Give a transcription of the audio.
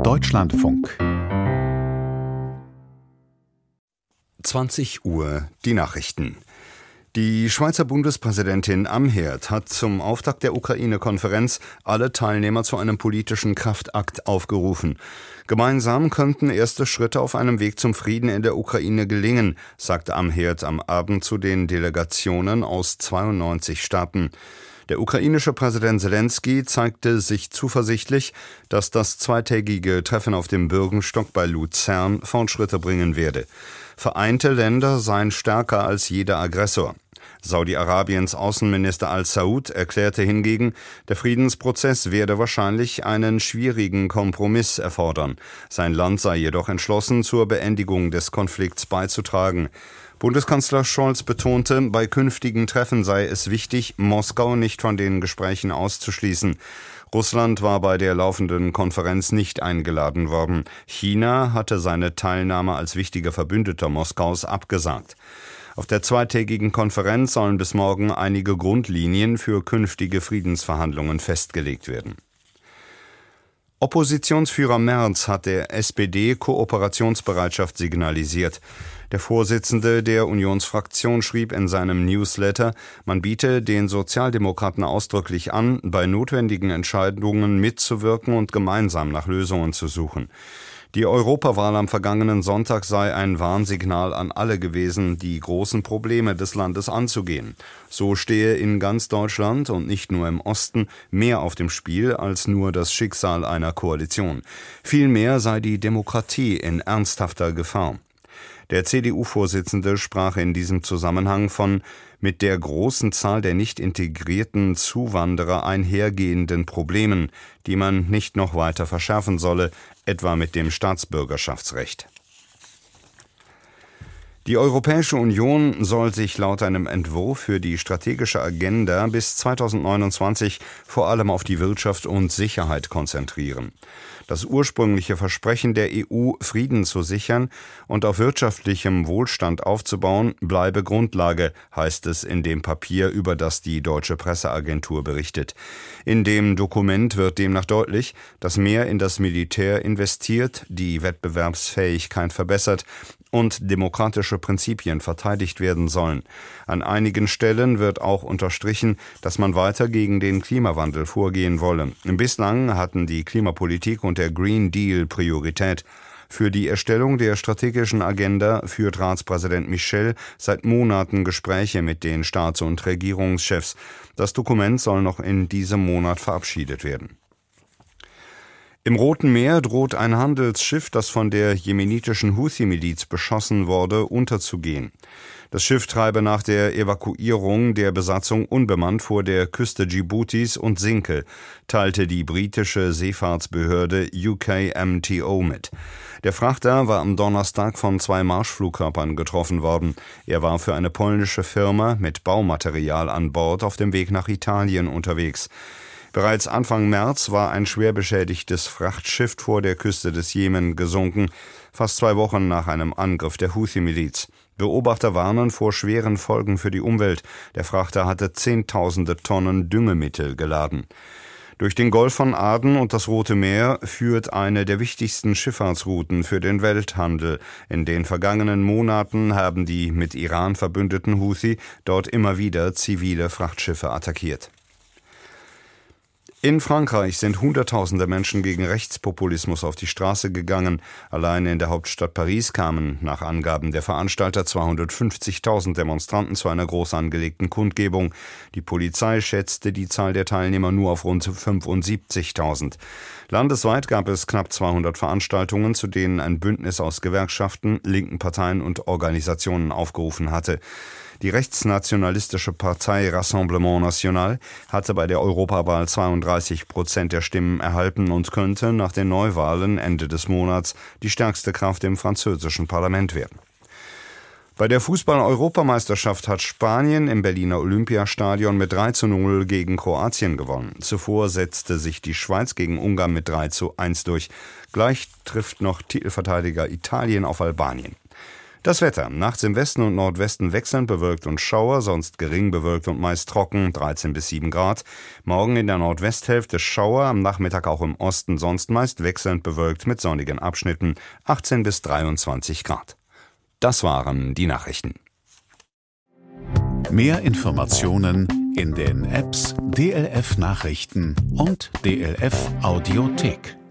Deutschlandfunk. 20 Uhr, die Nachrichten. Die Schweizer Bundespräsidentin Amherd hat zum Auftakt der Ukraine-Konferenz alle Teilnehmer zu einem politischen Kraftakt aufgerufen. Gemeinsam könnten erste Schritte auf einem Weg zum Frieden in der Ukraine gelingen, sagte Amherd am Abend zu den Delegationen aus 92 Staaten. Der ukrainische Präsident Zelensky zeigte sich zuversichtlich, dass das zweitägige Treffen auf dem Bürgenstock bei Luzern Fortschritte bringen werde. Vereinte Länder seien stärker als jeder Aggressor. Saudi-Arabiens Außenminister al-Saud erklärte hingegen, der Friedensprozess werde wahrscheinlich einen schwierigen Kompromiss erfordern. Sein Land sei jedoch entschlossen, zur Beendigung des Konflikts beizutragen. Bundeskanzler Scholz betonte, bei künftigen Treffen sei es wichtig, Moskau nicht von den Gesprächen auszuschließen. Russland war bei der laufenden Konferenz nicht eingeladen worden. China hatte seine Teilnahme als wichtiger Verbündeter Moskaus abgesagt. Auf der zweitägigen Konferenz sollen bis morgen einige Grundlinien für künftige Friedensverhandlungen festgelegt werden. Oppositionsführer Merz hat der SPD Kooperationsbereitschaft signalisiert. Der Vorsitzende der Unionsfraktion schrieb in seinem Newsletter, man biete den Sozialdemokraten ausdrücklich an, bei notwendigen Entscheidungen mitzuwirken und gemeinsam nach Lösungen zu suchen. Die Europawahl am vergangenen Sonntag sei ein Warnsignal an alle gewesen, die großen Probleme des Landes anzugehen. So stehe in ganz Deutschland und nicht nur im Osten mehr auf dem Spiel als nur das Schicksal einer Koalition. Vielmehr sei die Demokratie in ernsthafter Gefahr. Der CDU-Vorsitzende sprach in diesem Zusammenhang von mit der großen Zahl der nicht integrierten Zuwanderer einhergehenden Problemen, die man nicht noch weiter verschärfen solle, etwa mit dem Staatsbürgerschaftsrecht. Die Europäische Union soll sich laut einem Entwurf für die strategische Agenda bis 2029 vor allem auf die Wirtschaft und Sicherheit konzentrieren. Das ursprüngliche Versprechen der EU, Frieden zu sichern und auf wirtschaftlichem Wohlstand aufzubauen, bleibe Grundlage, heißt es in dem Papier, über das die Deutsche Presseagentur berichtet. In dem Dokument wird demnach deutlich, dass mehr in das Militär investiert, die Wettbewerbsfähigkeit verbessert und demokratische Prinzipien verteidigt werden sollen. An einigen Stellen wird auch unterstrichen, dass man weiter gegen den Klimawandel vorgehen wolle. Bislang hatten die Klimapolitik und der Green Deal Priorität. Für die Erstellung der strategischen Agenda führt Ratspräsident Michel seit Monaten Gespräche mit den Staats- und Regierungschefs. Das Dokument soll noch in diesem Monat verabschiedet werden. Im Roten Meer droht ein Handelsschiff, das von der jemenitischen Houthi-Miliz beschossen wurde, unterzugehen. Das Schiff treibe nach der Evakuierung der Besatzung unbemannt vor der Küste Djiboutis und sinke, teilte die britische Seefahrtsbehörde UKMTO mit. Der Frachter war am Donnerstag von 2 Marschflugkörpern getroffen worden. Er war für eine polnische Firma mit Baumaterial an Bord auf dem Weg nach Italien unterwegs. Bereits Anfang März war ein schwer beschädigtes Frachtschiff vor der Küste des Jemen gesunken, fast 2 Wochen nach einem Angriff der Houthi-Miliz. Beobachter warnen vor schweren Folgen für die Umwelt. Der Frachter hatte Zehntausende Tonnen Düngemittel geladen. Durch den Golf von Aden und das Rote Meer führt eine der wichtigsten Schifffahrtsrouten für den Welthandel. In den vergangenen Monaten haben die mit Iran verbündeten Houthi dort immer wieder zivile Frachtschiffe attackiert. In Frankreich sind Hunderttausende Menschen gegen Rechtspopulismus auf die Straße gegangen. Allein in der Hauptstadt Paris kamen nach Angaben der Veranstalter 250.000 Demonstranten zu einer groß angelegten Kundgebung. Die Polizei schätzte die Zahl der Teilnehmer nur auf rund 75.000. Landesweit gab es knapp 200 Veranstaltungen, zu denen ein Bündnis aus Gewerkschaften, linken Parteien und Organisationen aufgerufen hatte. Die rechtsnationalistische Partei Rassemblement National hatte bei der Europawahl 32% der Stimmen erhalten und könnte nach den Neuwahlen Ende des Monats die stärkste Kraft im französischen Parlament werden. Bei der Fußball-Europameisterschaft hat Spanien im Berliner Olympiastadion mit 3:0 gegen Kroatien gewonnen. Zuvor setzte sich die Schweiz gegen Ungarn mit 3:1 durch. Gleich trifft noch Titelverteidiger Italien auf Albanien. Das Wetter: Nachts im Westen und Nordwesten wechselnd bewölkt und Schauer, sonst gering bewölkt und meist trocken, 13 bis 7 Grad. Morgen in der Nordwesthälfte Schauer, am Nachmittag auch im Osten sonst meist wechselnd bewölkt mit sonnigen Abschnitten, 18 bis 23 Grad. Das waren die Nachrichten. Mehr Informationen in den Apps DLF Nachrichten und DLF Audiothek.